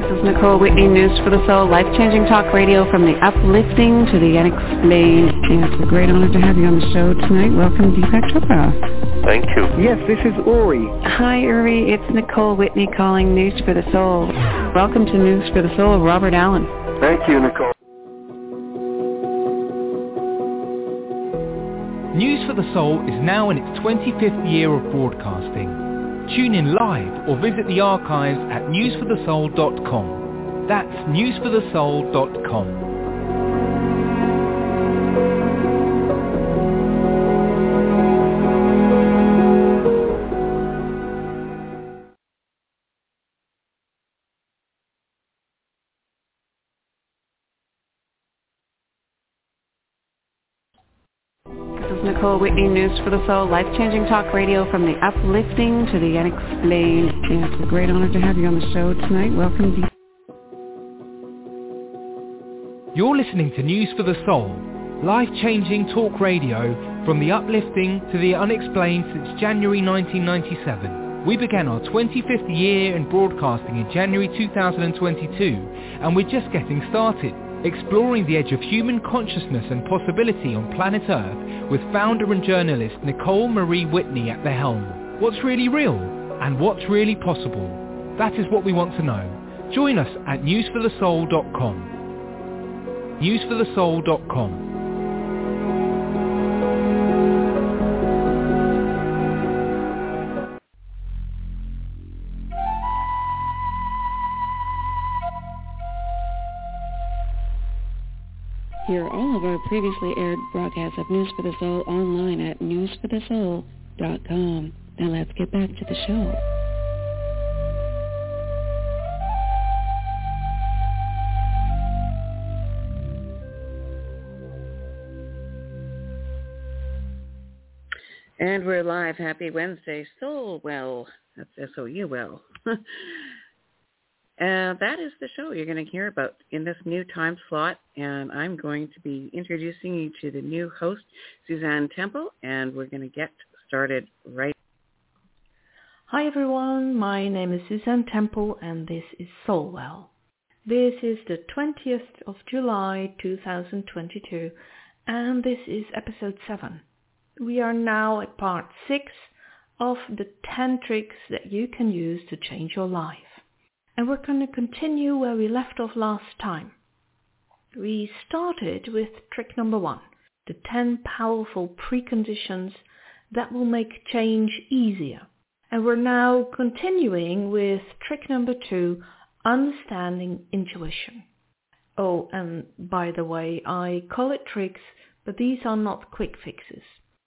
This is Nicole Whitney, News for the Soul, life-changing talk radio from the uplifting to the unexplained. And it's a great honor to have you on the show tonight. Welcome, Deepak Chopra. Thank you. Yes, this is Uri. Hi, Uri. It's Nicole Whitney calling News for the Soul. Welcome to News for the Soul, Robert Allen. Thank you, Nicole. News for the Soul is now in its 25th year of broadcasting. Tune in live or visit the archives at newsforthesoul.com. That's newsforthesoul.com. Nicole Whitney, News for the Soul, life-changing talk radio from the uplifting to the unexplained. And it's a great honor to have you on the show tonight. Welcome, Deepak. You're listening to News for the Soul, life-changing talk radio from the uplifting to the unexplained since January 1997. We began our 25th year in broadcasting in January 2022, and we're just getting started, exploring the edge of human consciousness and possibility on planet Earth with founder and journalist Nicole Marie Whitney at the helm. What's really real and what's really possible? That is what we want to know. Join us at newsforthesoul.com. newsforthesoul.com. Hear all of our previously aired broadcasts of News for the Soul online at newsforthesoul.com. Now let's get back to the show. And we're live. Happy Wednesday. Soul Well. That's S-O-U-Well. That is the show you're going to hear about in this new time slot, and I'm going to be introducing you to the new host, Suzanne Temple, and we're going to get started right. Hi everyone, my name is Suzanne Temple, and this is Soulwell. This is the 20th of July 2022, and this is episode 7. We are now at part 6 of the 10 tricks that you can use to change your life. And we're going to continue where we left off last time. We started with trick number 1, the 10 powerful preconditions that will make change easier. And we're now continuing with trick number 2, understanding intuition. Oh, and by the way, I call it tricks, but these are not quick fixes.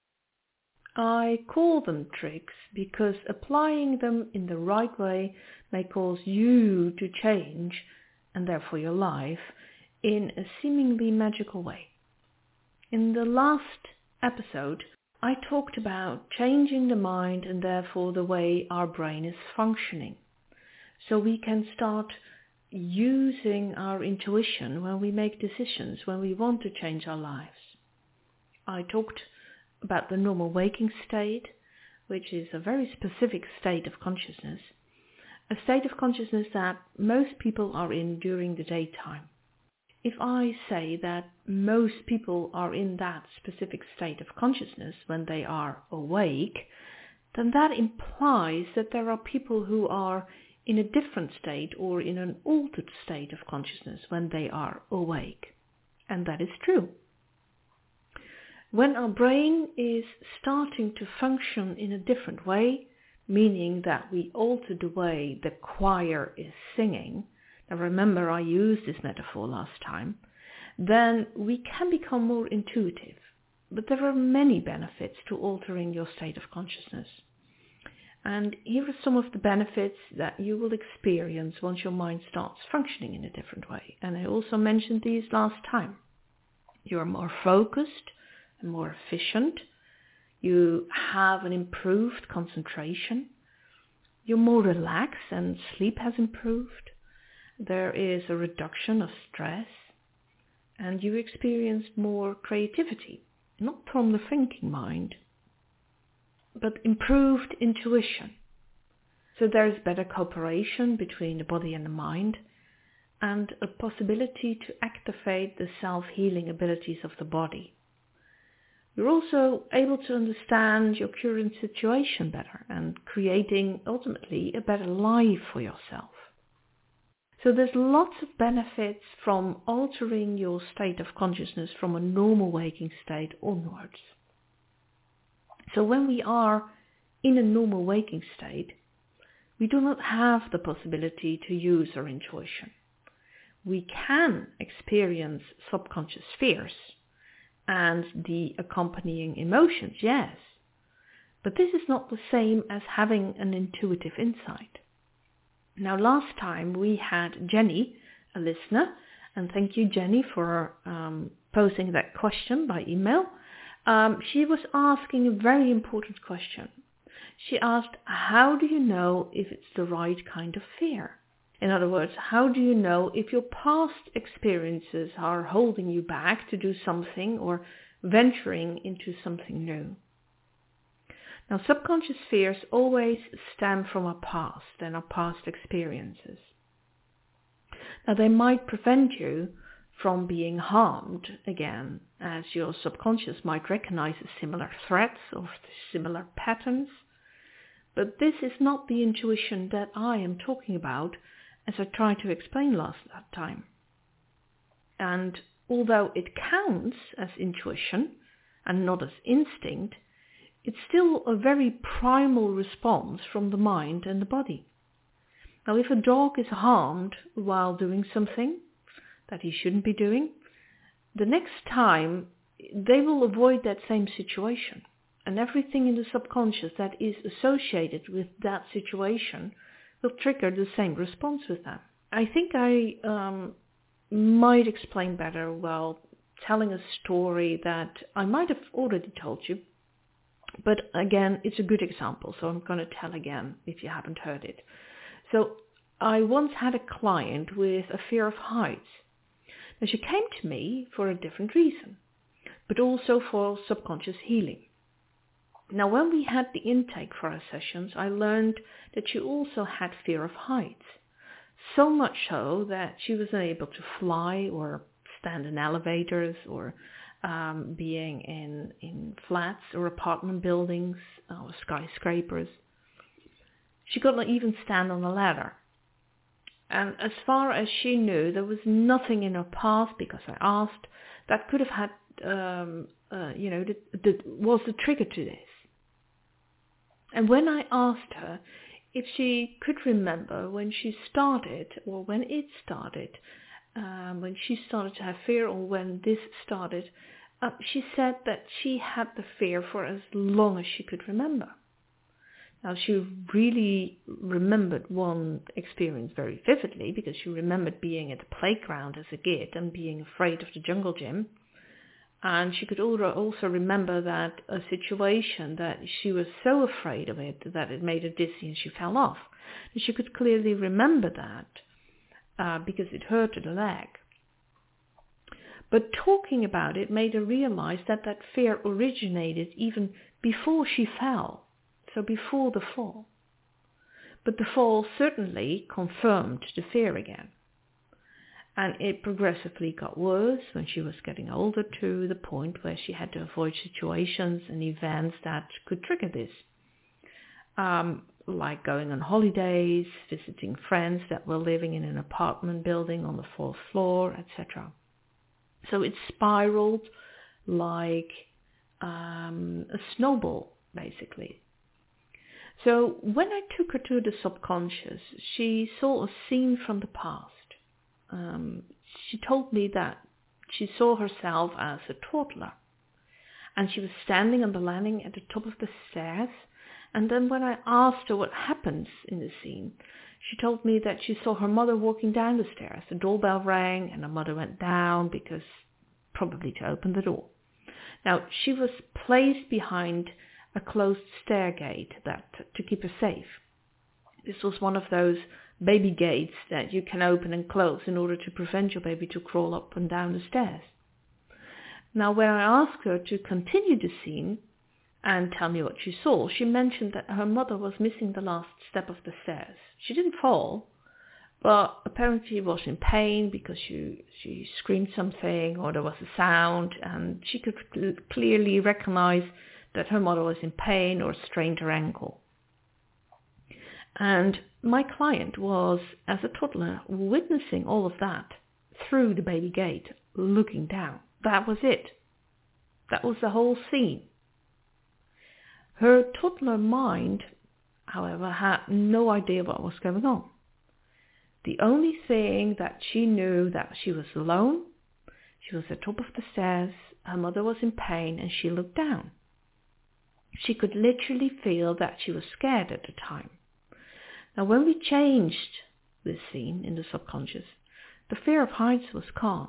I call them tricks because applying them in the right way may cause you to change, and therefore your life, in a seemingly magical way. In the last episode, I talked about changing the mind and therefore the way our brain is functioning, so we can start using our intuition when we make decisions, when we want to change our lives. I talked about the normal waking state, which is a very specific state of consciousness, a state of consciousness that most people are in during the daytime. If I say that most people are in that specific state of consciousness when they are awake, then that implies that there are people who are in a different state or in an altered state of consciousness when they are awake. And that is true. When our brain is starting to function in a different way, meaning that we alter the way the choir is singing, now remember I used this metaphor last time, then we can become more intuitive. But there are many benefits to altering your state of consciousness. And here are some of the benefits that you will experience once your mind starts functioning in a different way. And I also mentioned these last time. You are more focused and more efficient. You have an improved concentration. You're more relaxed and sleep has improved. There is a reduction of stress. And you experience more creativity, not from the thinking mind, but improved intuition. So there is better cooperation between the body and the mind. and a possibility to activate the self-healing abilities of the body. You're also able to understand your current situation better and creating ultimately a better life for yourself. So there's lots of benefits from altering your state of consciousness from a normal waking state onwards. So when we are in a normal waking state, we do not have the possibility to use our intuition. We can experience subconscious fears and the accompanying emotions, yes, but this is not the same as having an intuitive insight. Now, last time we had Jenny, a listener, and thank you, Jenny, for posing that question by email. She was asking a very important question. She asked, how do you know if it's the right kind of fear? In other words, how do you know if your past experiences are holding you back to do something or venturing into something new? Now, subconscious fears always stem from our past and our past experiences. Now, they might prevent you from being harmed again, as your subconscious might recognize similar threats or similar patterns. But this is not the intuition that I am talking about, as I tried to explain last time. And although it counts as intuition and not as instinct, it's still a very primal response from the mind and the body. Now, if a dog is harmed while doing something that he shouldn't be doing, the next time they will avoid that same situation. And everything in the subconscious that is associated with that situation will trigger the same response with them. I think I might explain better while telling a story that I might have already told you. But again, it's a good example, so I'm going to tell again if you haven't heard it. So I once had a client with a fear of heights. Now, she came to me for a different reason, but also for subconscious healing. Now, when we had the intake for our sessions, I learned that she also had fear of heights. So much so that she was unable to fly or stand in elevators or being in flats or apartment buildings or skyscrapers. She could not even stand on a ladder. And as far as she knew, there was nothing in her past, because I asked, that could have had, was the trigger to this. And when I asked her if she could remember when she started, or when it started, when she started to have fear, or when this started, she said that she had the fear for as long as she could remember. Now, she really remembered one experience very vividly, because she remembered being at the playground as a kid and being afraid of the jungle gym. And she could also remember that a situation that she was so afraid of it that it made her dizzy and she fell off. And she could clearly remember that because it hurt her leg. But talking about it made her realize that that fear originated even before she fell, so before the fall. But the fall certainly confirmed the fear again. And it progressively got worse when she was getting older, to the point where she had to avoid situations and events that could trigger this. Like going on holidays, visiting friends that were living in an apartment building on the 4th floor, etc. So it spiraled like a snowball, basically. So when I took her to the subconscious, she saw a scene from the past. She told me that she saw herself as a toddler, and she was standing on the landing at the top of the stairs. And then when I asked her what happens in the scene, she told me that she saw her mother walking down the stairs. The doorbell rang and her mother went down, because probably to open the door. Now, she was placed behind a closed stair gate to keep her safe. This was one of those baby gates that you can open and close in order to prevent your baby to crawl up and down the stairs. Now, when I asked her to continue the scene and tell me what she saw, she mentioned that her mother was missing the last step of the stairs. She didn't fall, But apparently she was in pain because she screamed something or there was a sound, and she could clearly recognize that her mother was in pain or strained her ankle. And my client was, as a toddler, witnessing all of that through the baby gate, looking down. That was it. That was the whole scene. Her toddler mind, however, had no idea what was going on. The only thing that she knew that she was alone, she was at the top of the stairs, her mother was in pain, and she looked down. She could literally feel that she was scared at the time. Now, when we changed this scene in the subconscious, the fear of heights was calm.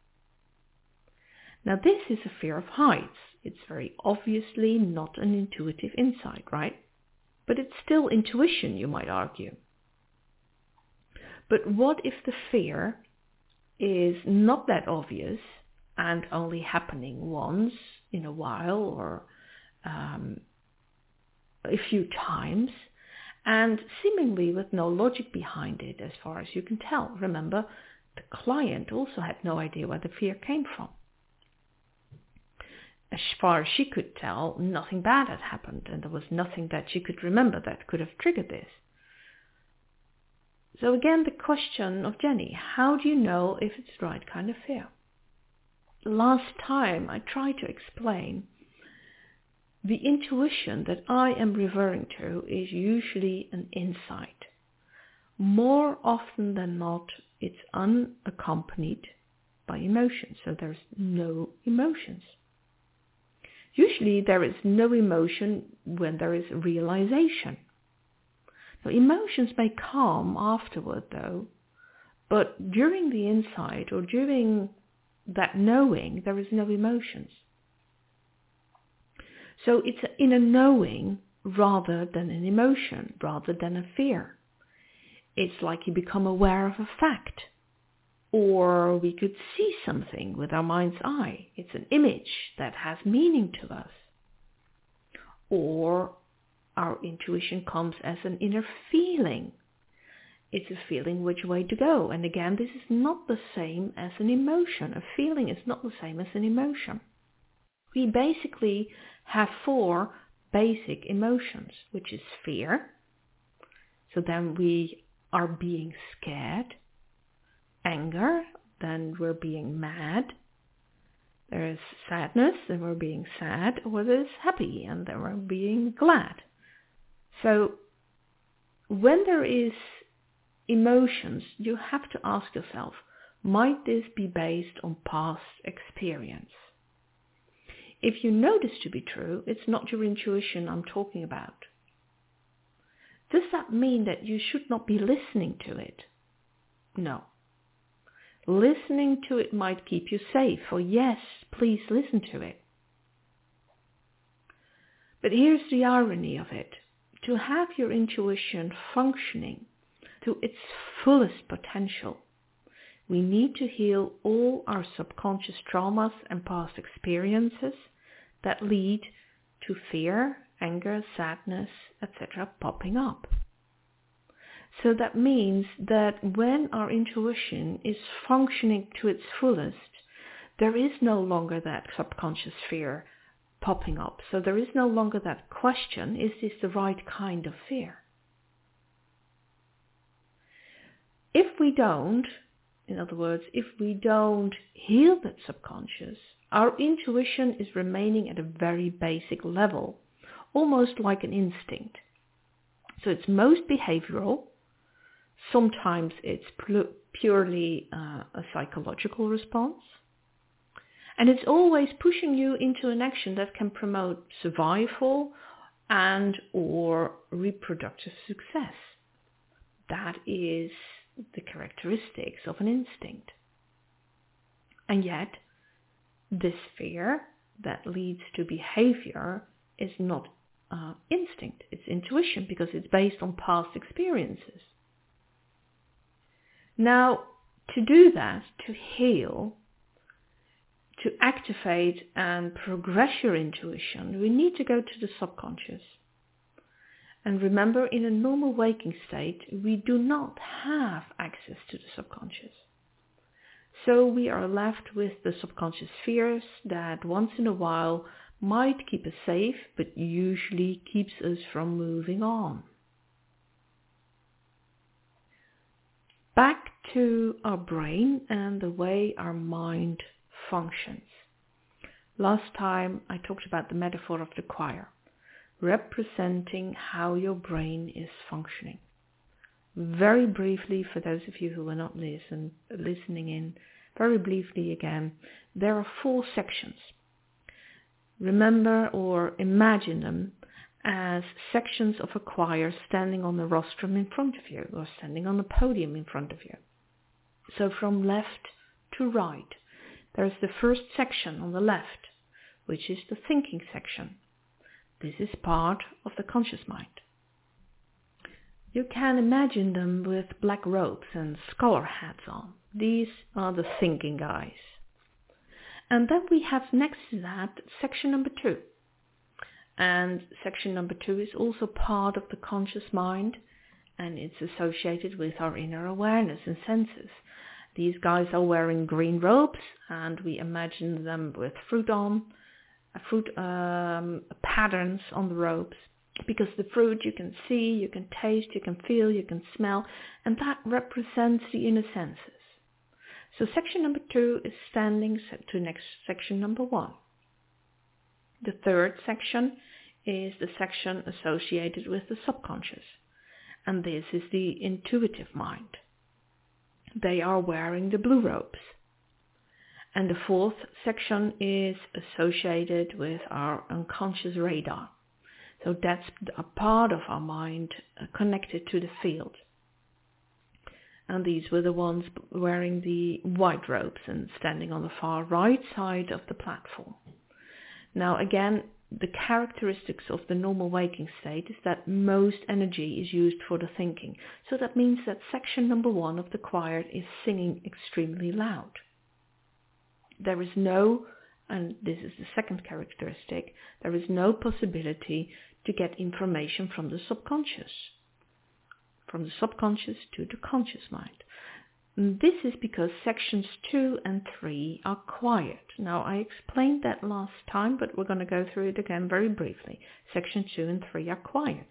Now, this is a fear of heights. It's very obviously not an intuitive insight, right? But it's still intuition, you might argue. But what if the fear is not that obvious and only happening once in a while or a few times, and seemingly with no logic behind it as far as you can tell? Remember, the client also had no idea where the fear came from. As far as she could tell, nothing bad had happened, and there was nothing that she could remember that could have triggered this. So again, the question of Jenny, how do you know if it's the right kind of fear? Last time I tried to explain, the intuition that I am referring to is usually an insight. More often than not, it's unaccompanied by emotions, so there's no emotions. Usually there is no emotion when there is realization. Now, emotions may come afterward though, but during the insight or during that knowing, there is no emotions. So it's in a knowing rather than an emotion, rather than a fear. It's like you become aware of a fact. Or we could see something with our mind's eye. It's an image that has meaning to us. Or our intuition comes as an inner feeling. It's a feeling which way to go. And again, this is not the same as an emotion. A feeling is not the same as an emotion. We basically have 4 basic emotions, which is fear. So then we are being scared. Anger, then we're being mad. There is sadness, then we're being sad, or there's happy, and then we're being glad. So when there is emotions, you have to ask yourself, might this be based on past experience? If you know this to be true, it's not your intuition I'm talking about. Does that mean that you should not be listening to it? No. Listening to it might keep you safe, or yes, please listen to it. But here's the irony of it. To have your intuition functioning to its fullest potential, we need to heal all our subconscious traumas and past experiences that lead to fear, anger, sadness, etc. popping up. So that means that when our intuition is functioning to its fullest, there is no longer that subconscious fear popping up. So there is no longer that question, is this the right kind of fear? If we don't, in other words, if we don't heal that subconscious, our intuition is remaining at a very basic level, almost like an instinct. So it's most behavioral. Sometimes it's purely a psychological response. And it's always pushing you into an action that can promote survival and or reproductive success. That is the characteristics of an instinct. And yet, this fear that leads to behavior is not instinct, it's intuition, because it's based on past experiences. Now, to do that, to heal, to activate and progress your intuition, we need to go to the subconscious. And remember, in a normal waking state, we do not have access to the subconscious. So we are left with the subconscious fears that once in a while might keep us safe, but usually keeps us from moving on. Back to our brain and the way our mind functions. Last time I talked about the metaphor of the choir, representing how your brain is functioning. Very briefly, for those of you who are not listening in, very briefly again, there are 4 sections. Remember or imagine them as sections of a choir standing on the rostrum in front of you or standing on the podium in front of you. So from left to right, there's the first section on the left, which is the thinking section. This is part of the conscious mind. You can imagine them with black robes and scholar hats on. These are the thinking guys. And then we have next to that section number 2. And section number 2 is also part of the conscious mind, and it's associated with our inner awareness and senses. These guys are wearing green robes, and we imagine them with fruit patterns on the robes, because the fruit you can see, you can taste, you can feel, you can smell, and that represents the inner senses. So section number 2 is standing to next section number 1. The third section is the section associated with the subconscious, and this is the intuitive mind. They are wearing the blue robes. And the fourth section is associated with our unconscious radar. So that's a part of our mind connected to the field. And these were the ones wearing the white robes and standing on the far right side of the platform. Now again, the characteristics of the normal waking state is that most energy is used for the thinking. So that means that section number 1 of the choir is singing extremely loud. There is no, and this is the second characteristic, there is no possibility to get information from the subconscious to the conscious mind. And this is because sections 2 and 3 are quiet. Now I explained that last time, but we're going to go through it again very briefly. Section 2 and 3 are quiet.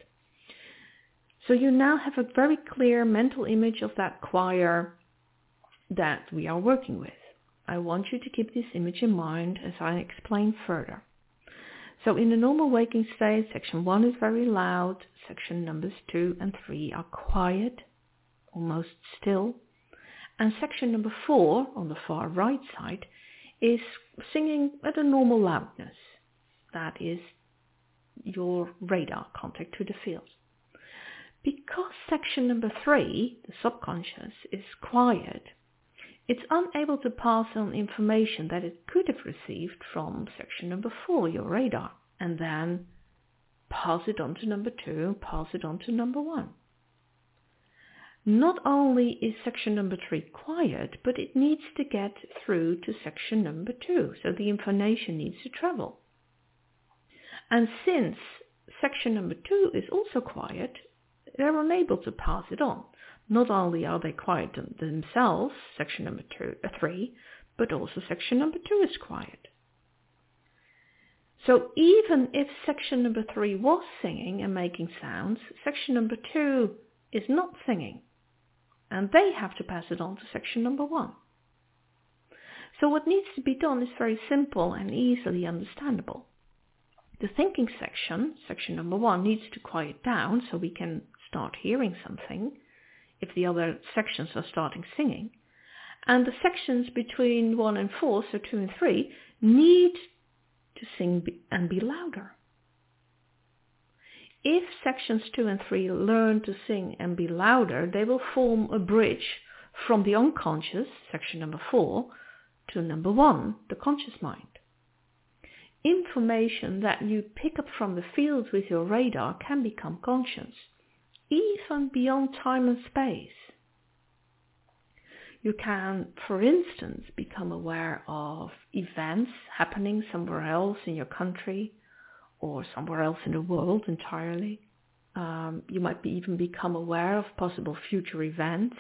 So you now have a very clear mental image of that choir that we are working with. I want you to keep this image in mind as I explain further. So in the normal waking state, section 1 is very loud, section numbers 2 and 3 are quiet, almost still, and section number 4 on the far right side is singing at a normal loudness. That is your radar contact to the field. Because section number 3, the subconscious, is quiet, it's unable to pass on information that it could have received from section number 4, your radar, and then pass it on to number 2, pass it on to number 1. Not only is section number 3 quiet, but it needs to get through to section number 2, so the information needs to travel. And since section number 2 is also quiet, they're unable to pass it on. Not only are they quiet themselves, section number 3, but also section number 2 is quiet. So even if section number 3 was singing and making sounds, section number 2 is not singing. And they have to pass it on to section number 1. So what needs to be done is very simple and easily understandable. The thinking section, section number 1, needs to quiet down so we can start hearing something if the other sections are starting singing. And the sections between 1 and 4, so 2 and 3, need to sing and be louder. If sections 2 and 3 learn to sing and be louder, they will form a bridge from the unconscious, section number 4, to number 1, the conscious mind. Information that you pick up from the field with your radar can become conscious, even beyond time and space. You can, for instance, become aware of events happening somewhere else in your country or somewhere else in the world entirely. You might even become aware of possible future events.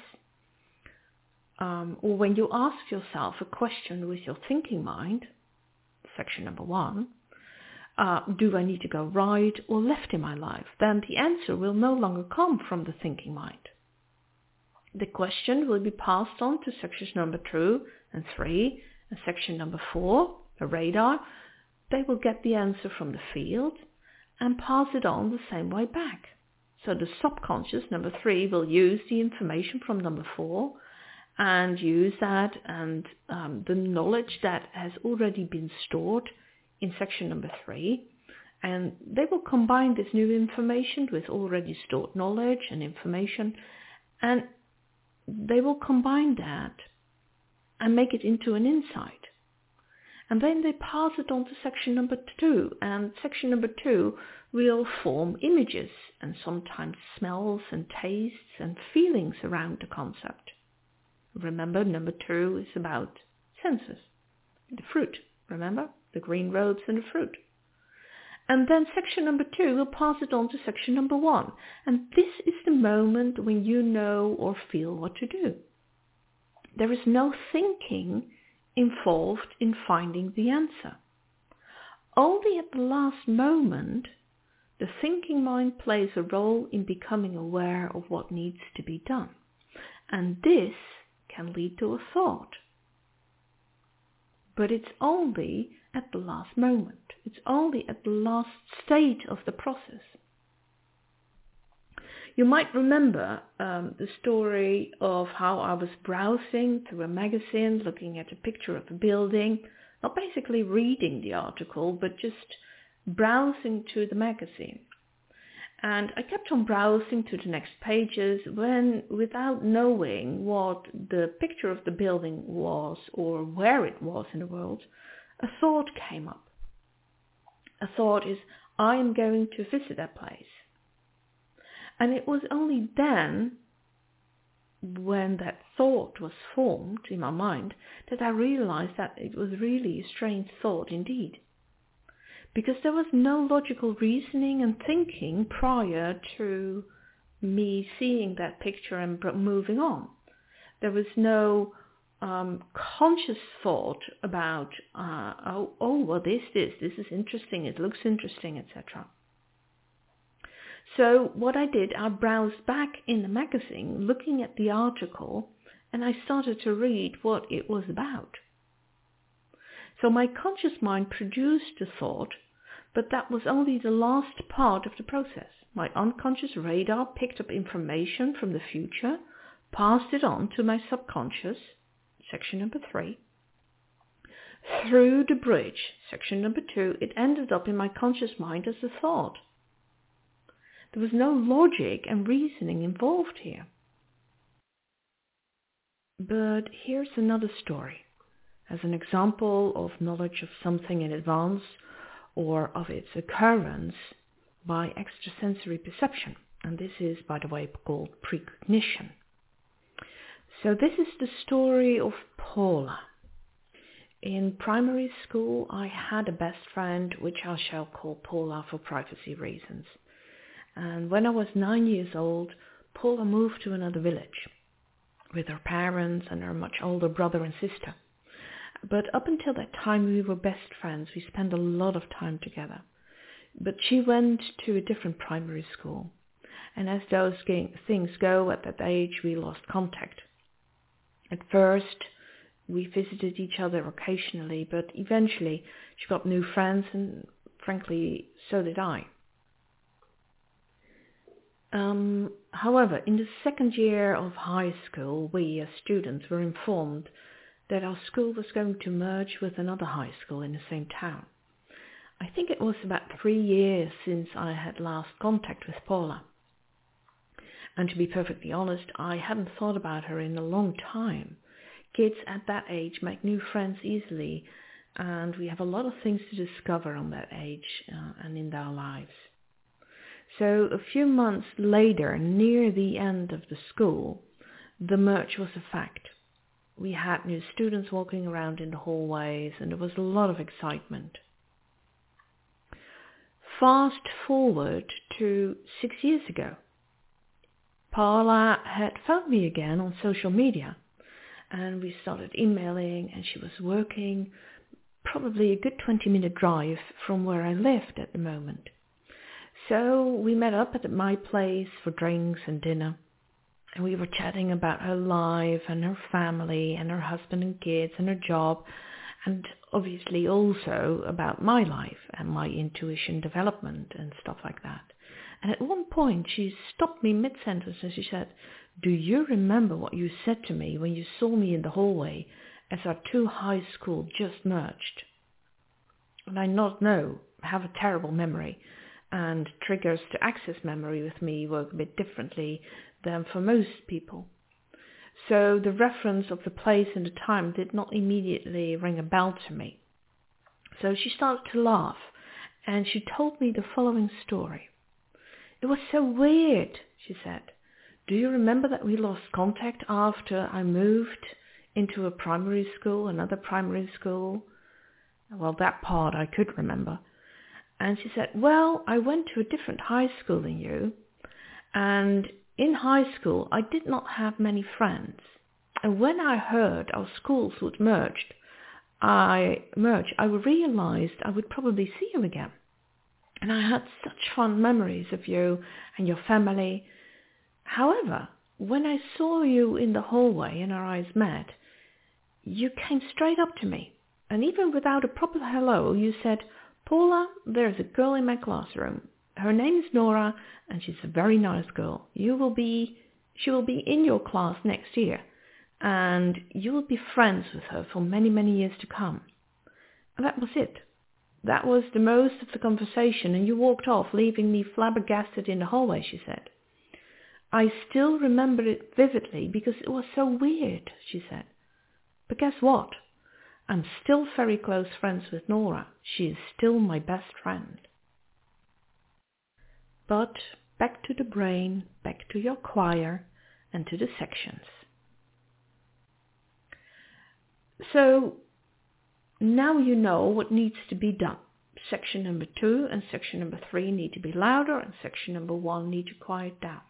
Or when you ask yourself a question with your thinking mind, section number 1, do I need to go right or left in my life? Then the answer will no longer come from the thinking mind. The question will be passed on to sections number 2 and 3, and section number 4, the radar. They will get the answer from the field and pass it on the same way back. So the subconscious, number 3, will use the information from number 4 and use that and the knowledge that has already been stored in section number 3, and they will combine this new information with already stored knowledge and information, and they will combine that and make it into an insight. And then they pass it on to section number 2, and section number 2 will form images and sometimes smells and tastes and feelings around the concept. Remember, number 2 is about senses. The fruit, remember? The green robes and the fruit. And then section number 2 will pass it on to section number 1. And this is the moment when you know or feel what to do. There is no thinking involved in finding the answer. Only at the last moment, the thinking mind plays a role in becoming aware of what needs to be done. And this can lead to a thought. But it's only at the last moment. It's only at the last stage of the process. You might remember the story of how I was browsing through a magazine, looking at a picture of a building, not basically reading the article, but just browsing to the magazine. And I kept on browsing to the next pages when, without knowing what the picture of the building was or where it was in the world, a thought came up. A thought is, I am going to visit that place. And it was only then, when that thought was formed in my mind, that I realized that it was really a strange thought indeed. Because there was no logical reasoning and thinking prior to me seeing that picture and moving on. There was no conscious thought about, what is this? This is interesting, it looks interesting, etc. So what I did, I browsed back in the magazine, looking at the article, and I started to read what it was about. So my conscious mind produced the thought, but that was only the last part of the process. My unconscious radar picked up information from the future, passed it on to my subconscious, section number 3. Through the bridge, section number 2, it ended up in my conscious mind as a thought. There was no logic and reasoning involved here. But here's another story, as an example of knowledge of something in advance or of its occurrence by extrasensory perception. And this is, by the way, called precognition. So this is the story of Paula. In primary school, I had a best friend, which I shall call Paula for privacy reasons. And when I was 9 years old, Paula moved to another village with her parents and her much older brother and sister. But up until that time, we were best friends. We spent a lot of time together. But she went to a different primary school. And as those things go at that age, we lost contact. At first, we visited each other occasionally, but eventually she got new friends, and frankly, so did I. However, in the second year of high school, we as students were informed that our school was going to merge with another high school in the same town. I think it was about 3 years since I had last contact with Paula. And to be perfectly honest, I hadn't thought about her in a long time. Kids at that age make new friends easily, and we have a lot of things to discover on that age and in their lives. So a few months later, near the end of the school, the merge was a fact. We had new students walking around in the hallways, and there was a lot of excitement. fast forward to 6 years ago. Paula had found me again on social media, and we started emailing, and she was working probably a good 20-minute drive from where I lived at the moment. So we met up at my place for drinks and dinner, and we were chatting about her life and her family and her husband and kids and her job, and obviously also about my life and my intuition development and stuff like that. And at one point she stopped me mid-sentence and she said, "Do you remember what you said to me when you saw me in the hallway as our two high schools just merged?" And I not know, have a terrible memory, and triggers to access memory with me work a bit differently than for most people. So the reference of the place and the time did not immediately ring a bell to me. So she started to laugh, and she told me the following story. "It was so weird," she said. "Do you remember that we lost contact after I moved into a primary school, another primary school?" Well, that part I could remember. And she said, "Well, I went to a different high school than you, and in high school I did not have many friends. And when I heard our schools would merge, I realized I would probably see you again. And I had such fond memories of you and your family. However, when I saw you in the hallway and our eyes met, you came straight up to me. And even without a proper hello, you said, 'Paula, there's a girl in my classroom. Her name is Nora, and she's a very nice girl. She will be in your class next year, and you will be friends with her for many, many years to come.' And that was it. That was the most of the conversation, and you walked off, leaving me flabbergasted in the hallway," she said. "I still remember it vividly because it was so weird," she said. "But guess what? I'm still very close friends with Nora. She is still my best friend." But back to the brain, back to your choir, and to the sections. So now you know what needs to be done. Section number 2 and section number 3 need to be louder, and section number 1 need to quiet down.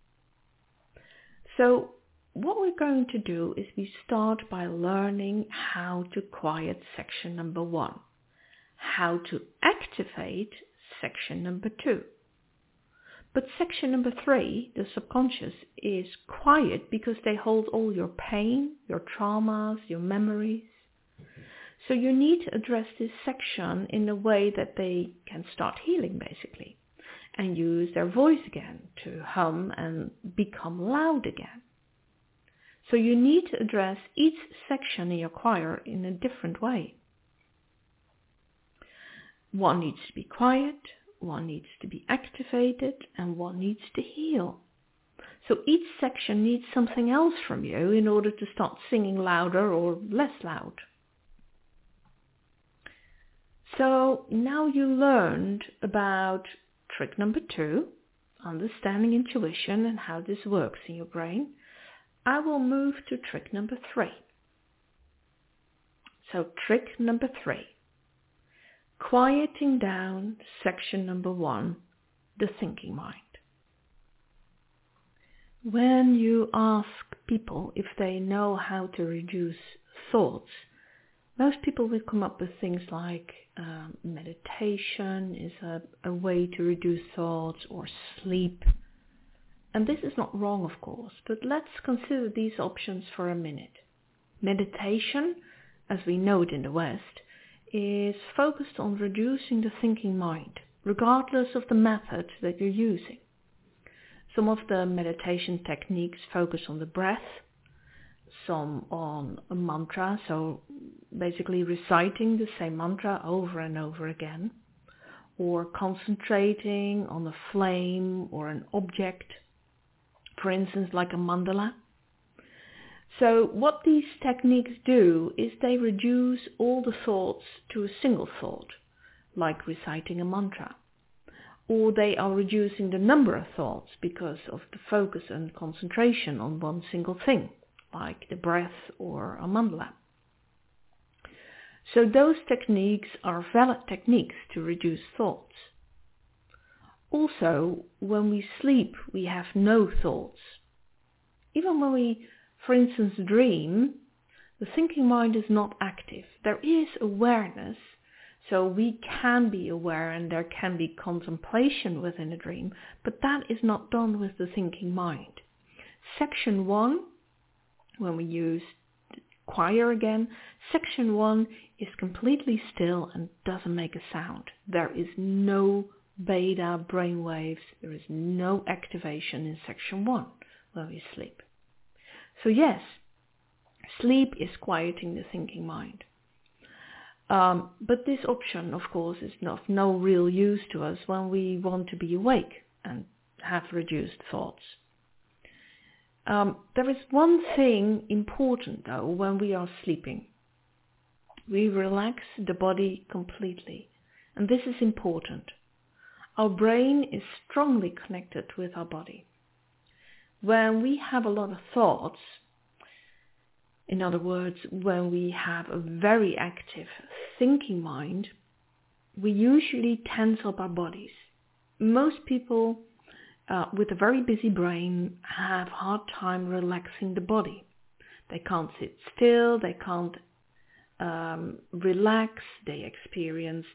So what we're going to do is we start by learning how to quiet section number 1, how to activate section number 2. But section number 3, the subconscious, is quiet because they hold all your pain, your traumas, your memories. So you need to address this section in a way that they can start healing, basically, and use their voice again to hum and become loud again. So you need to address each section in your choir in a different way. One needs to be quiet, one needs to be activated, and one needs to heal. So each section needs something else from you in order to start singing louder or less loud. So now you learned about trick number 2, understanding intuition and how this works in your brain. I will move to trick number 3. So trick number 3, quieting down section number 1, the thinking mind. When you ask people if they know how to reduce thoughts, most people will come up with things like meditation is a way to reduce thoughts, or sleep. And this is not wrong, of course, but let's consider these options for a minute. Meditation, as we know it in the West, is focused on reducing the thinking mind, regardless of the method that you're using. Some of the meditation techniques focus on the breath, some on a mantra, so basically reciting the same mantra over and over again, or concentrating on a flame or an object, for instance, like a mandala. So what these techniques do is they reduce all the thoughts to a single thought, like reciting a mantra. Or they are reducing the number of thoughts because of the focus and concentration on one single thing, like the breath or a mandala. So those techniques are valid techniques to reduce thoughts. Also, when we sleep, we have no thoughts. Even when we, for instance, dream, the thinking mind is not active. There is awareness, so we can be aware and there can be contemplation within a dream, but that is not done with the thinking mind. Section 1, when we use choir again, section 1 is completely still and doesn't make a sound. There is no beta brainwaves, there is no activation in section 1 when we sleep. So yes, sleep is quieting the thinking mind. But this option, of course, is of no real use to us when we want to be awake and have reduced thoughts. There is one thing important, though, when we are sleeping. We relax the body completely, and this is important. Our brain is strongly connected with our body. When we have a lot of thoughts, in other words, when we have a very active thinking mind, we usually tense up our bodies. Most people with a very busy brain have a hard time relaxing the body. They can't sit still, they can't relax, they experience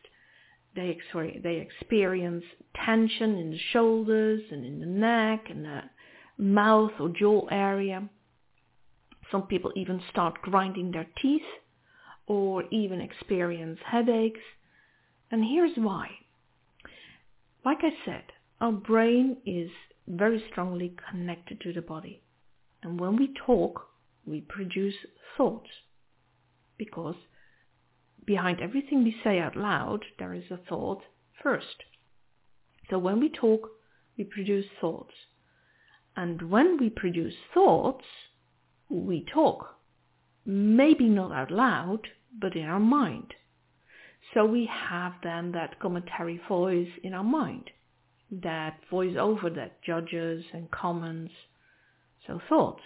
tension in the shoulders and in the neck and the mouth or jaw area. Some people even start grinding their teeth or even experience headaches. And here's why. Like I said, our brain is very strongly connected to the body. And when we talk, we produce thoughts. Because behind everything we say out loud, there is a thought first. So when we talk, we produce thoughts. And when we produce thoughts, we talk. Maybe not out loud, but in our mind. So we have then that commentary voice in our mind. That voice over that judges and comments. So thoughts.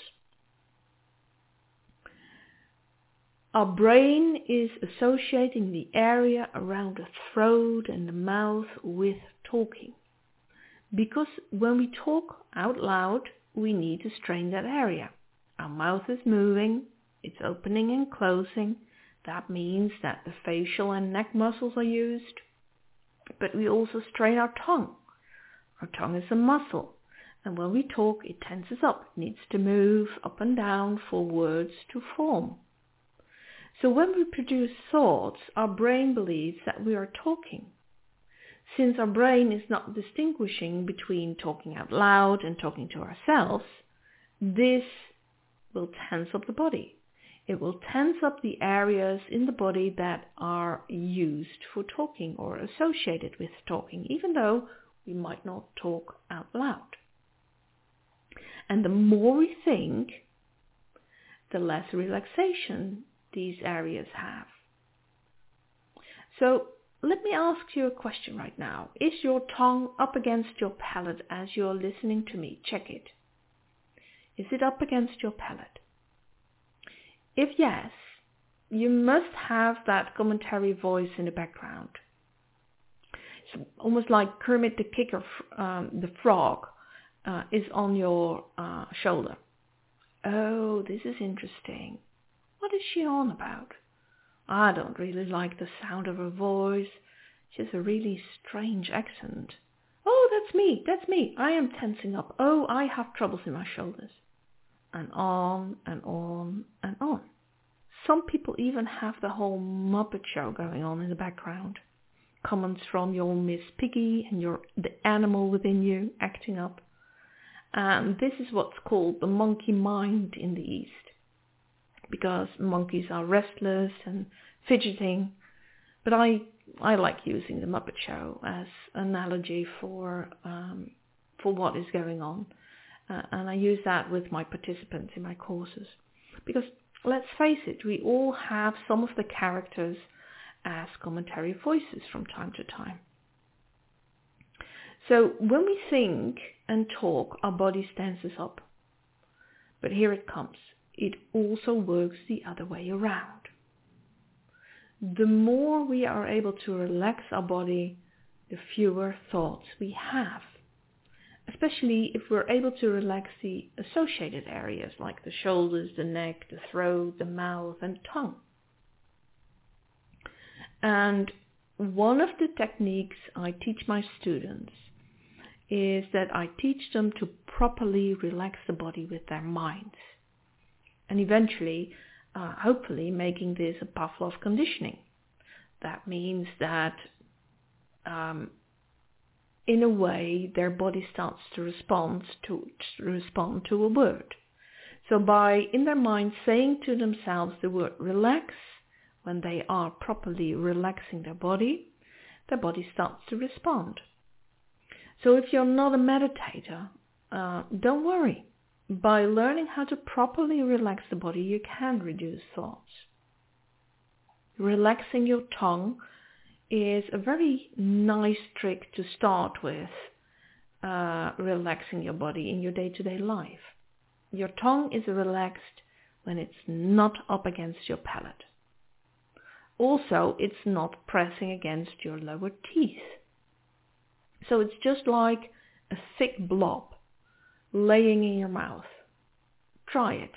Our brain is associating the area around the throat and the mouth with talking. Because when we talk out loud, we need to strain that area. Our mouth is moving, it's opening and closing. That means that the facial and neck muscles are used. But we also strain our tongue. Our tongue is a muscle. And when we talk, it tenses up. It needs to move up and down for words to form. So when we produce thoughts, our brain believes that we are talking. Since our brain is not distinguishing between talking out loud and talking to ourselves, this will tense up the body. It will tense up the areas in the body that are used for talking or associated with talking, even though we might not talk out loud. And the more we think, the less relaxation these areas have. So let me ask you a question right now. Is your tongue up against your palate as you're listening to me? Check it. Is it up against your palate? If yes, you must have that commentary voice in the background. It's almost like Kermit the Kicker, the frog, is on your shoulder. Oh, this is interesting. What is she on about? I don't really like the sound of her voice. She has a really strange accent. Oh, that's me. I am tensing up. Oh, I have troubles in my shoulders. And on and on and on. Some people even have the whole Muppet Show going on in the background. Comments from your Miss Piggy and the animal within you acting up. And this is what's called the monkey mind in the East. Because monkeys are restless and fidgeting. But I like using the Muppet Show as an analogy for what is going on. And I use that with my participants in my courses. Because let's face it, we all have some of the characters as commentary voices from time to time. So when we think and talk, our body tenses up. But here it comes. It also works the other way around. The more we are able to relax our body, the fewer thoughts we have. especially if we're able to relax the associated areas like the shoulders, the neck, the throat, the mouth, and tongue. And one of the techniques I teach my students is that I teach them to properly relax the body with their minds. And eventually, hopefully, making this a Pavlov conditioning. That means that in a way, their body starts to respond to a word. So by, in their mind, saying to themselves the word relax, when they are properly relaxing their body starts to respond. So if you're not a meditator, don't worry. By learning how to properly relax the body, you can reduce thoughts. Relaxing your tongue is a very nice trick to start with, relaxing your body in your day-to-day life. Your tongue is relaxed when it's not up against your palate. Also, it's not pressing against your lower teeth. So it's just like a thick blob laying in your mouth. Try it.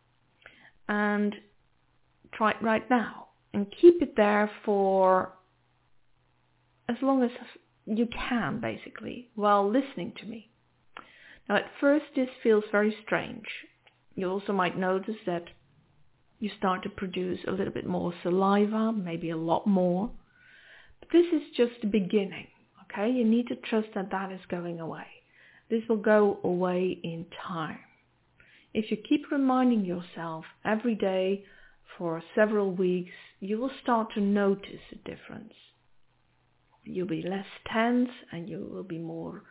And try it right now. And keep it there for as long as you can, basically, while listening to me. Now, at first, this feels very strange. You also might notice that you start to produce a little bit more saliva, maybe a lot more. But this is just the beginning, okay? You need to trust that that is going away. This will go away in time. If you keep reminding yourself every day for several weeks, you will start to notice a difference. You'll be less tense and you will be more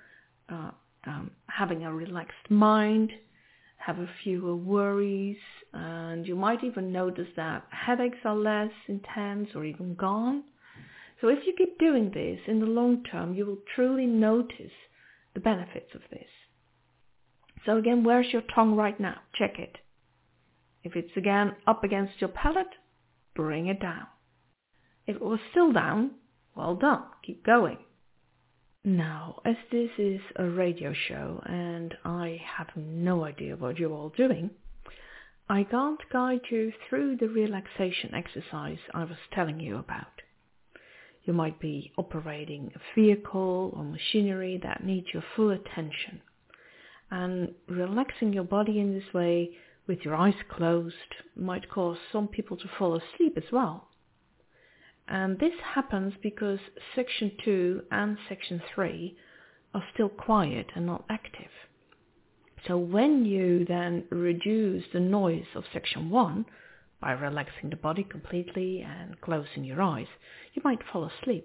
having a relaxed mind, have a fewer worries, and you might even notice that headaches are less intense or even gone. So if you keep doing this in the long term, you will truly notice the benefits of this. So again, where's your tongue right now? Check it. If it's again up against your palate, bring it down. If it was still down, well done, keep going. Now, as this is a radio show and I have no idea what you're all doing, I can't guide you through the relaxation exercise I was telling you about. You might be operating a vehicle or machinery that needs your full attention. And relaxing your body in this way with your eyes closed might cause some people to fall asleep as well. And this happens because section 2 and section 3 are still quiet and not active. So when you then reduce the noise of section 1 by relaxing the body completely and closing your eyes, you might fall asleep.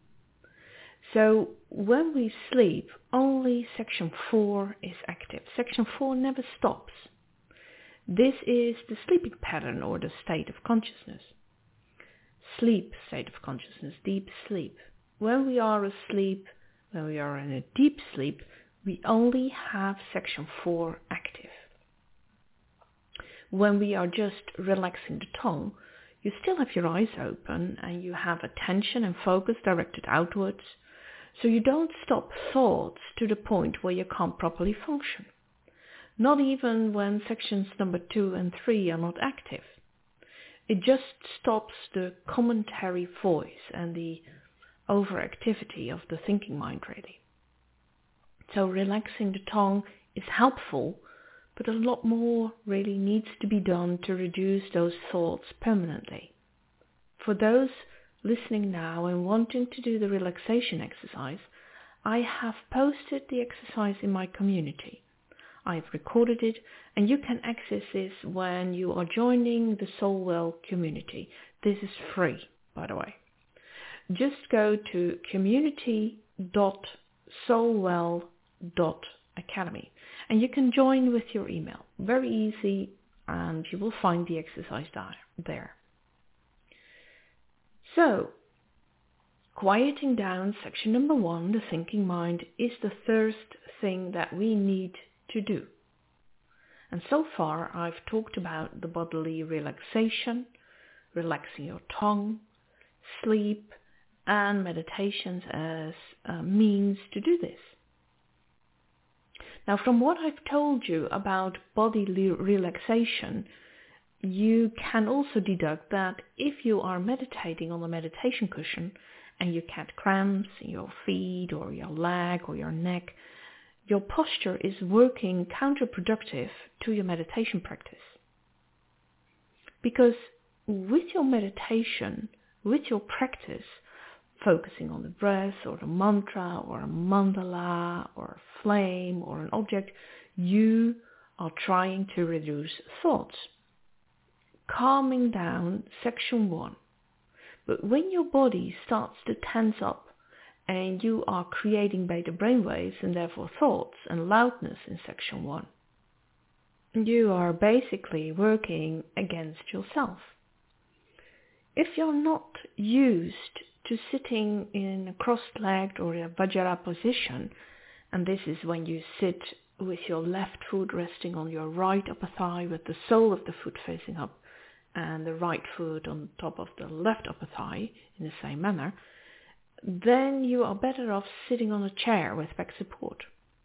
So when we sleep, only section 4 is active. Section 4 never stops. This is the sleeping pattern or the state of consciousness. Sleep, state of consciousness, deep sleep. When we are asleep, when we are in a deep sleep, we only have section 4 active. When we are just relaxing the tongue, you still have your eyes open and you have attention and focus directed outwards, so you don't stop thoughts to the point where you can't properly function. Not even when sections number 2 and 3 are not active. It just stops the commentary voice and the overactivity of the thinking mind, really. So relaxing the tongue is helpful, but a lot more really needs to be done to reduce those thoughts permanently. For those listening now and wanting to do the relaxation exercise, I have posted the exercise in my community. I've recorded it, and you can access this when you are joining the Soulwell community. This is free, by the way. Just go to community.soulwell.academy and you can join with your email. Very easy, and you will find the exercise there. So, quieting down section number 1, the thinking mind, is the first thing that we need to do. And so far I've talked about the bodily relaxation, relaxing your tongue, sleep, and meditations as means to do this. Now, from what I've told you about body relaxation, you can also deduct that if you are meditating on a meditation cushion and you get cramps in your feet or your leg or your neck, your posture is working counterproductive to your meditation practice. Because with your meditation, with your practice, focusing on the breath or the mantra or a mandala or a flame or an object, you are trying to reduce thoughts, calming down section 1. But when your body starts to tense up and you are creating beta brainwaves and therefore thoughts and loudness in section 1, you are basically working against yourself. If you're not used to sitting in a cross-legged or a vajra position, and this is when you sit with your left foot resting on your right upper thigh with the sole of the foot facing up and the right foot on top of the left upper thigh in the same manner, then you are better off sitting on a chair with back support.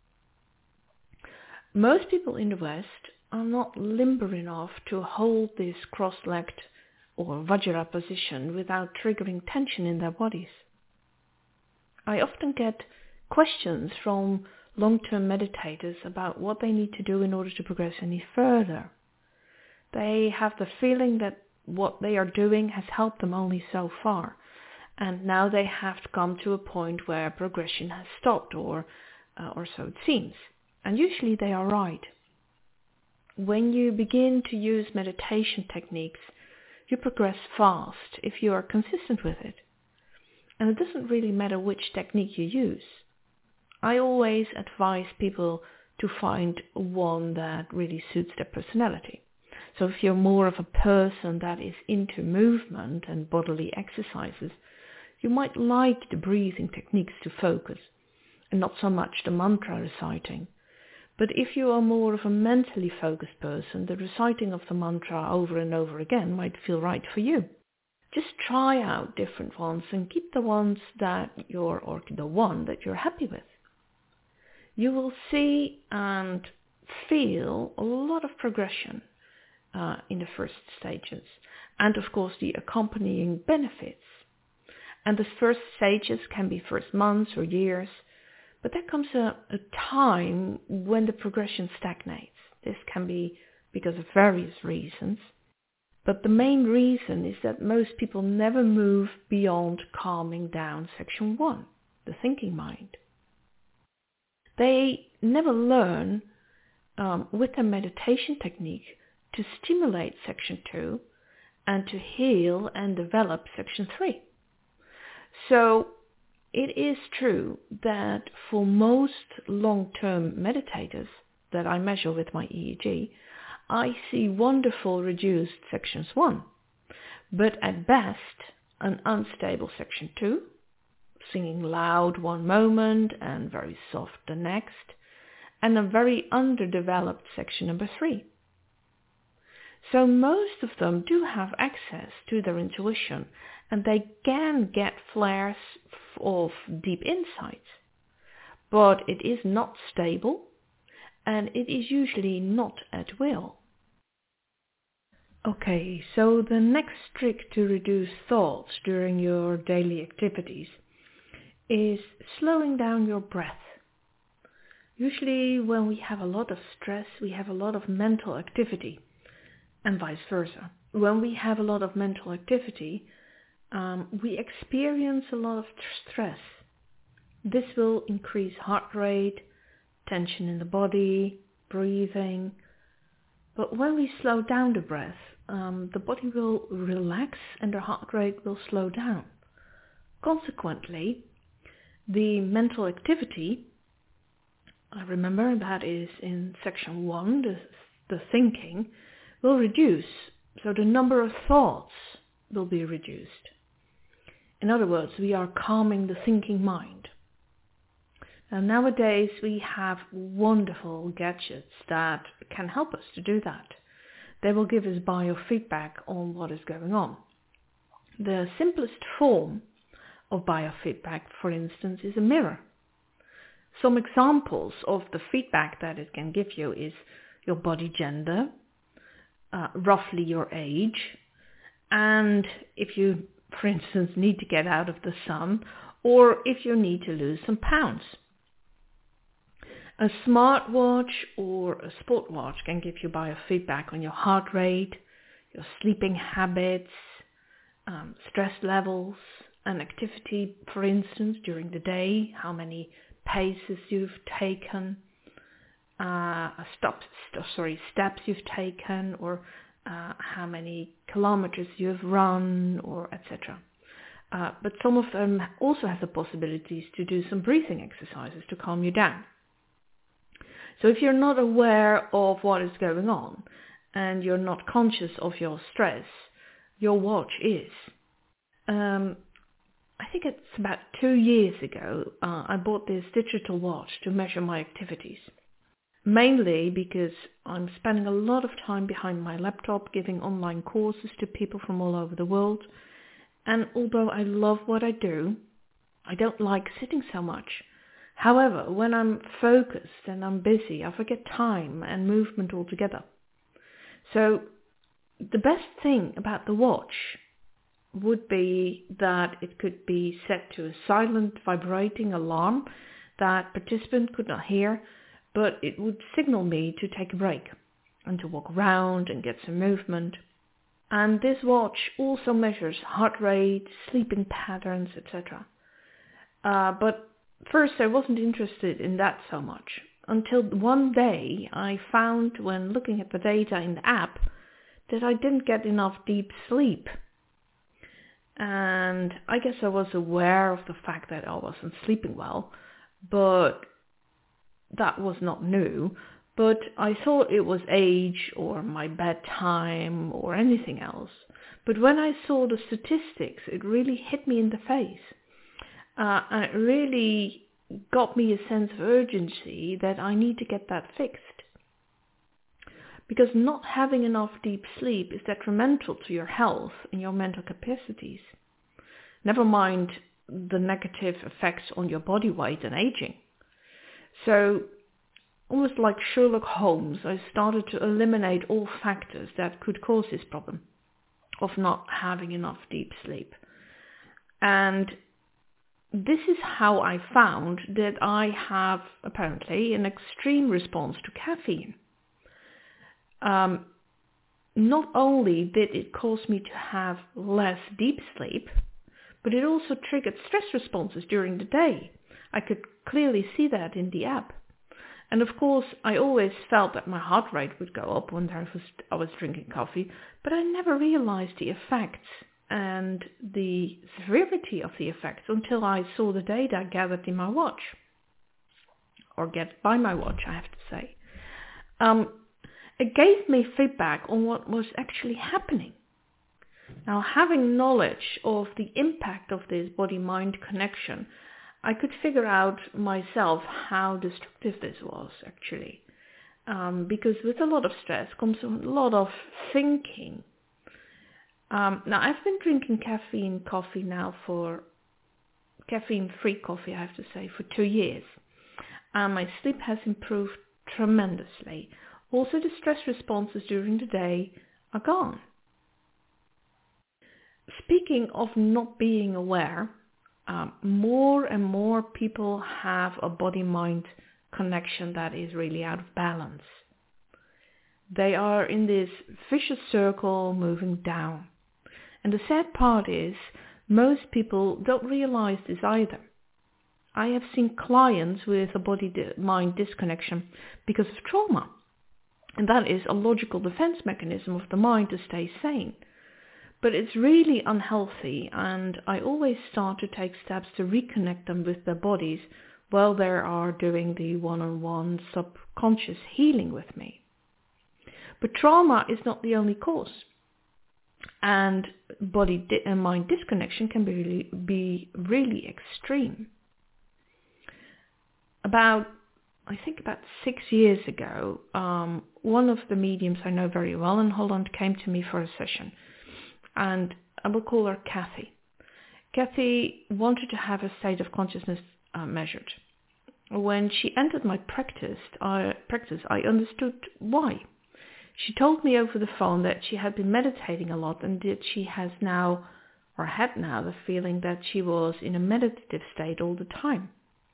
Most people in the West are not limber enough to hold this cross-legged or vajra position without triggering tension in their bodies. I often get questions from long-term meditators about what they need to do in order to progress any further. They have the feeling that what they are doing has helped them only so far, and now they have to come to a point where progression has stopped, or so it seems. And usually they are right. When you begin to use meditation techniques, you progress fast if you are consistent with it. And it doesn't really matter which technique you use. I always advise people to find one that really suits their personality. So if you're more of a person that is into movement and bodily exercises, you might like the breathing techniques to focus, and not so much the mantra reciting. But if you are more of a mentally focused person, the reciting of the mantra over and over again might feel right for you. Just try out different ones and keep the ones that the one that you're happy with. You will see and feel a lot of progression in the first stages, and of course the accompanying benefits. And the first stages can be first months or years, but there comes a time when the progression stagnates. This can be because of various reasons, but the main reason is that most people never move beyond calming down section 1, the thinking mind. They never learn with a meditation technique to stimulate section 2 and to heal and develop section 3. So it is true that for most long-term meditators that I measure with my EEG, I see wonderful reduced sections 1, but at best an unstable section 2, singing loud one moment and very soft the next, and a very underdeveloped section number 3. So most of them do have access to their intuition, and they can get flares of deep insights, but it is not stable, and it is usually not at will. Okay, so the next trick to reduce thoughts during your daily activities is slowing down your breath. Usually when we have a lot of stress, we have a lot of mental activity, and vice versa. When we have a lot of mental activity, we experience a lot of stress. This will increase heart rate, tension in the body, breathing. But when we slow down the breath, the body will relax and the heart rate will slow down. Consequently, the mental activity, I remember that is in section 1, the thinking, will reduce. So the number of thoughts will be reduced. In other words, we are calming the thinking mind. Now, nowadays we have wonderful gadgets that can help us to do that. They will give us biofeedback on what is going on. The simplest form of biofeedback, for instance, is a mirror. Some examples of the feedback that it can give you is your body gender, roughly your age, and if you, for instance, need to get out of the sun, or if you need to lose some pounds. A smartwatch or a sport watch can give you biofeedback on your heart rate, your sleeping habits, stress levels, and activity, for instance, during the day, how many paces you've taken, steps you've taken, or how many kilometers you've run, or etc. But some of them also have the possibilities to do some breathing exercises to calm you down. So if you're not aware of what is going on and you're not conscious of your stress, your watch is. I think it's about 2 years ago, I bought this digital watch to measure my activities. Mainly because I'm spending a lot of time behind my laptop giving online courses to people from all over the world. And although I love what I do, I don't like sitting so much. However, when I'm focused and I'm busy, I forget time and movement altogether. So the best thing about the watch would be that it could be set to a silent vibrating alarm that participant could not hear, but it would signal me to take a break and to walk around and get some movement. And this watch also measures heart rate, sleeping patterns, etc. But first I wasn't interested in that so much, until one day I found when looking at the data in the app that I didn't get enough deep sleep. And I guess I was aware of the fact that I wasn't sleeping well, but that was not new. But I thought it was age or my bedtime or anything else. But when I saw the statistics, it really hit me in the face. And it really got me a sense of urgency that I need to get that fixed. Because not having enough deep sleep is detrimental to your health and your mental capacities. Never mind the negative effects on your body weight and aging. So, almost like Sherlock Holmes, I started to eliminate all factors that could cause this problem of not having enough deep sleep. And this is how I found that I have apparently an extreme response to caffeine. Not only did it cause me to have less deep sleep, but it also triggered stress responses during the day. I could clearly see that in the app. And of course, I always felt that my heart rate would go up when I was drinking coffee, but I never realized the effects and the severity of the effects until I saw the data gathered in my watch. Or get by my watch, I have to say. It gave me feedback on what was actually happening. Now, having knowledge of the impact of this body-mind connection, I could figure out myself how destructive this was actually. Because with a lot of stress comes a lot of thinking. Now, I've been drinking caffeine-free coffee, I have to say, for 2 years. And my sleep has improved tremendously. Also, the stress responses during the day are gone. Speaking of not being aware, more and more people have a body-mind connection that is really out of balance. They are in this vicious circle moving down. And the sad part is, most people don't realize this either. I have seen clients with a body-mind disconnection because of trauma. And that is a logical defense mechanism of the mind to stay sane. But it's really unhealthy, and I always start to take steps to reconnect them with their bodies while they are doing the one-on-one subconscious healing with me. But trauma is not the only cause. And body and mind disconnection can be really extreme. About 6 years ago, one of the mediums I know very well in Holland came to me for a session. And I will call her Kathy. Kathy wanted to have her state of consciousness measured. when she entered my practice, I understood why. She told me over the phone that she had been meditating a lot and that she had now the feeling that she was in a meditative state all the time.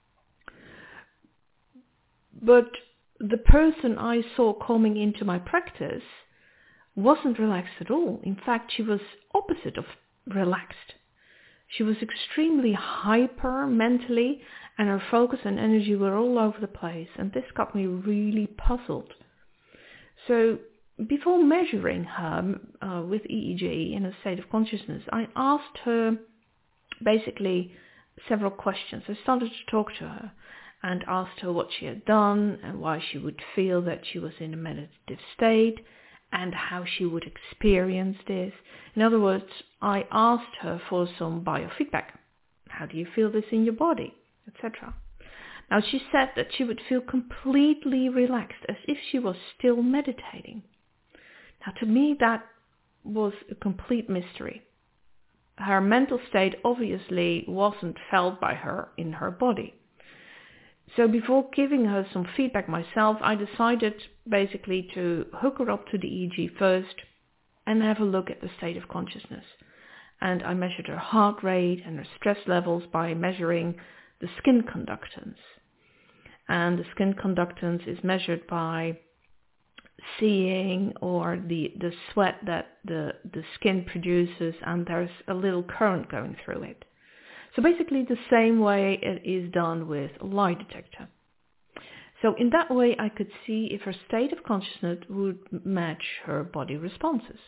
But the person I saw coming into my practice wasn't relaxed at all. In fact, she was opposite of relaxed. She was extremely hyper mentally, and her focus and energy were all over the place, and this got me really puzzled. So before measuring her with EEG in a state of consciousness, I asked her basically several questions. I started to talk to her and asked her what she had done and why she would feel that she was in a meditative state and how she would experience this. In other words, I asked her for some biofeedback. How do you feel this in your body, etc. Now, she said that she would feel completely relaxed, as if she was still meditating. Now, to me, that was a complete mystery. Her mental state obviously wasn't felt by her in her body. So before giving her some feedback myself, I decided basically to hook her up to the EEG first and have a look at the state of consciousness. And I measured her heart rate and her stress levels by measuring the skin conductance. And the skin conductance is measured by seeing or the sweat that the skin produces, and there's a little current going through it. So basically the same way it is done with a lie detector. So in that way I could see if her state of consciousness would match her body responses.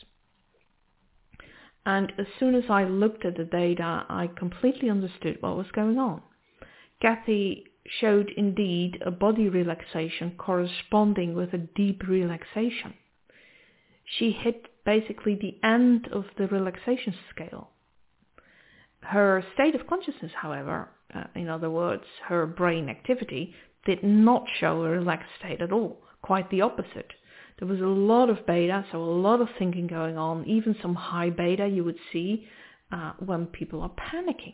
And as soon as I looked at the data, I completely understood what was going on. Kathy showed indeed a body relaxation corresponding with a deep relaxation. She hit basically the end of the relaxation scale. Her state of consciousness, however, in other words, her brain activity, did not show a relaxed state at all. Quite the opposite. There was a lot of beta, so a lot of thinking going on, even some high beta you would see when people are panicking.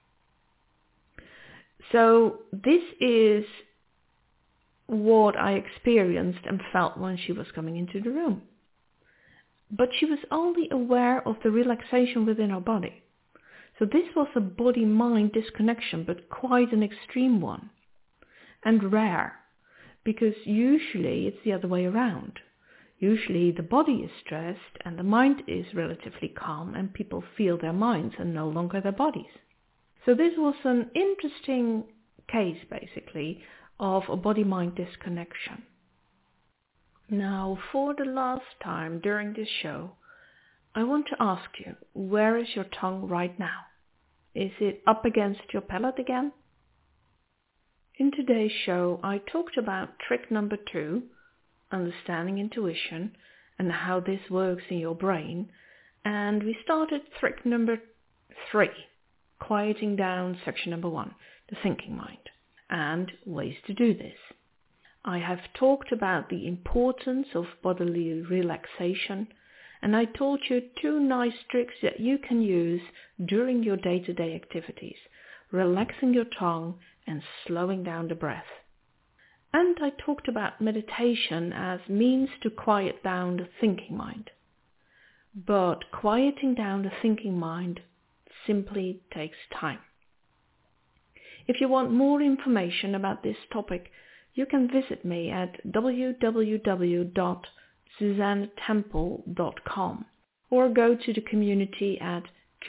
So this is what I experienced and felt when she was coming into the room. But she was only aware of the relaxation within her body. So this was a body-mind disconnection, but quite an extreme one. And rare, because usually it's the other way around. Usually the body is stressed and the mind is relatively calm, and people feel their minds and no longer their bodies. So this was an interesting case, basically, of a body-mind disconnection. Now, for the last time during this show, I want to ask you, where is your tongue right now? Is it up against your palate again? In today's show, I talked about trick number 2, understanding intuition, and how this works in your brain. And we started trick number 3, quieting down section number 1, the thinking mind, and ways to do this. I have talked about the importance of bodily relaxation, and I taught you 2 nice tricks that you can use during your day-to-day activities, relaxing your tongue and slowing down the breath. And I talked about meditation as means to quiet down the thinking mind. But quieting down the thinking mind simply takes time. If you want more information about this topic, you can visit me at www.suzannetemple.com or go to the community at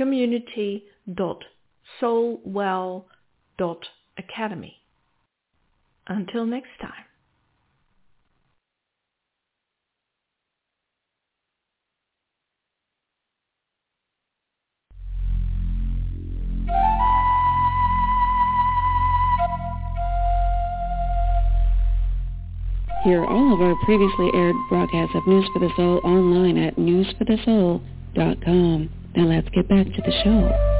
community.soulwell.academy. Until next time. Hear all of our previously aired broadcasts of News for the Soul online at newsforthesoul.com. Now let's get back to the show.